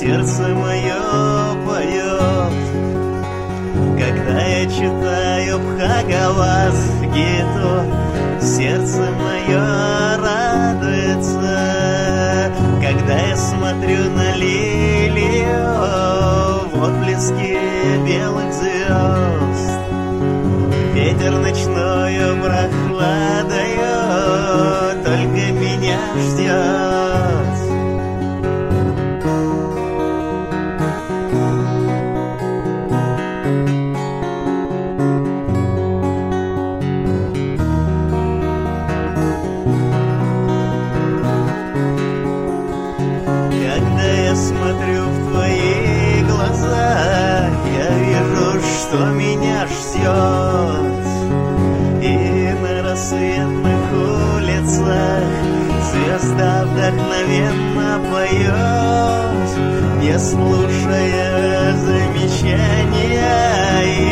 сердце мое поет. Когда я читаю Бхагавад-гиту, сердце мое радуется. Когда я смотрю на лилию в отблеске белых звезд, ветер ночною прохладою только меня ждет. Когда я смотрю в твои глаза, я вижу, что меня ждет. И на рассветных улицах звезда вдохновенно поет, не слушая замечания и